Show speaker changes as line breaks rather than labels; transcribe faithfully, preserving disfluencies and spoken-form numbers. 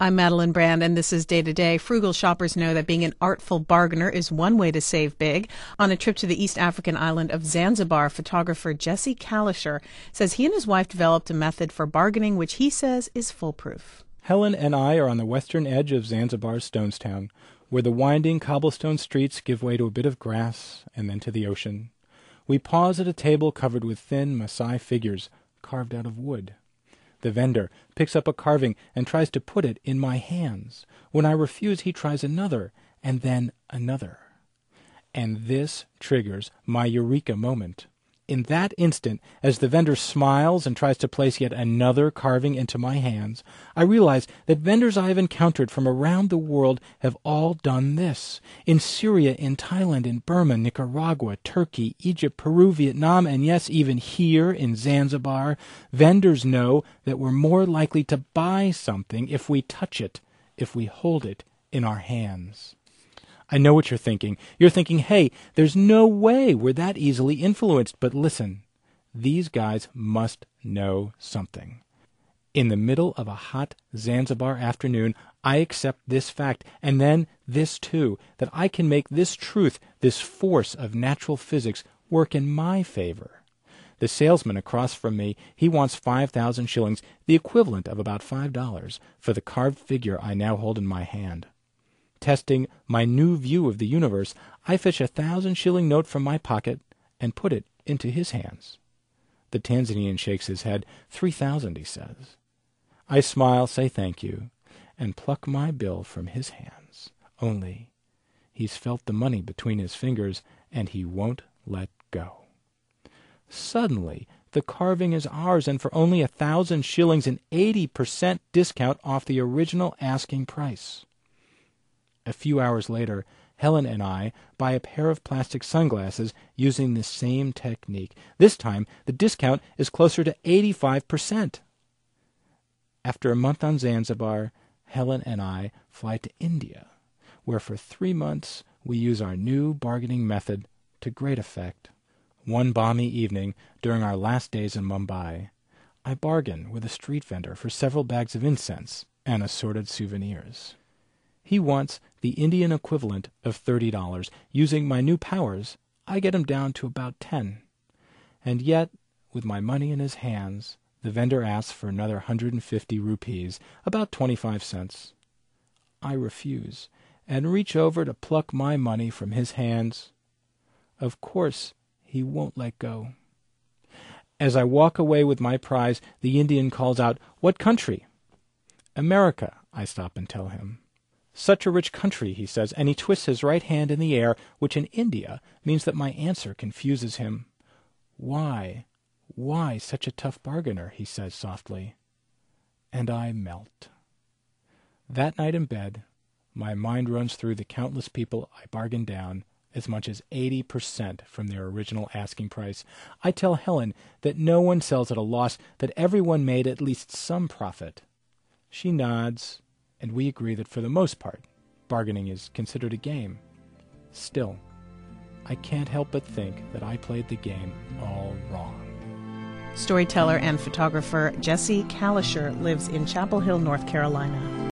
I'm Madeline Brand, and this is Day to Day. Frugal shoppers know that being an artful bargainer is one way to save big. On a trip to the East African island of Zanzibar, photographer Jesse Kalisher says he and his wife developed a method for bargaining which he says is foolproof.
Helen and I are on the western edge of Zanzibar's Stonestown, where the winding cobblestone streets give way to a bit of grass and then to the ocean. We pause at a table covered with thin Maasai figures carved out of wood. The vendor picks up a carving and tries to put it in my hands. When I refuse, he tries another, and then another. And this triggers my eureka moment. In that instant, as the vendor smiles and tries to place yet another carving into my hands, I realize that vendors I have encountered from around the world have all done this. In Syria, in Thailand, in Burma, Nicaragua, Turkey, Egypt, Peru, Vietnam, and yes, even here in Zanzibar, vendors know that we're more likely to buy something if we touch it, if we hold it in our hands. I know what you're thinking. You're thinking, hey, there's no way we're that easily influenced. But listen, these guys must know something. In the middle of a hot Zanzibar afternoon, I accept this fact, and then this too, that I can make this truth, this force of natural physics, work in my favor. The salesman across from me, he wants five thousand shillings, the equivalent of about five dollars, for the carved figure I now hold in my hand. Testing my new view of the universe, I fish a thousand-shilling note from my pocket and put it into his hands. The Tanzanian shakes his head. Three thousand, he says. I smile, say thank you, and pluck my bill from his hands. Only, he's felt the money between his fingers, and he won't let go. Suddenly, the carving is ours, and for only a thousand shillings, an eighty percent discount off the original asking price. A few hours later, Helen and I buy a pair of plastic sunglasses using the same technique. This time, the discount is closer to eighty-five percent. After a month on Zanzibar, Helen and I fly to India, where for three months we use our new bargaining method to great effect. One balmy evening, during our last days in Mumbai, I bargain with a street vendor for several bags of incense and assorted souvenirs. He wants the Indian equivalent of thirty dollars. Using my new powers, I get him down to about ten. And yet, with my money in his hands, the vendor asks for another one hundred fifty rupees, about twenty-five cents. I refuse, and reach over to pluck my money from his hands. Of course, he won't let go. As I walk away with my prize, the Indian calls out, "What country?" "America," I stop and tell him. "Such a rich country," he says, and he twists his right hand in the air, which in India means that my answer confuses him. "Why, why such a tough bargainer?" he says softly. And I melt. That night in bed, my mind runs through the countless people I bargained down as much as eighty percent from their original asking price. I tell Helen that no one sells at a loss, that everyone made at least some profit. She nods, and we agree that for the most part, bargaining is considered a game. Still, I can't help but think that I played the game all wrong.
Storyteller and photographer Jesse Kalisher lives in Chapel Hill, North Carolina.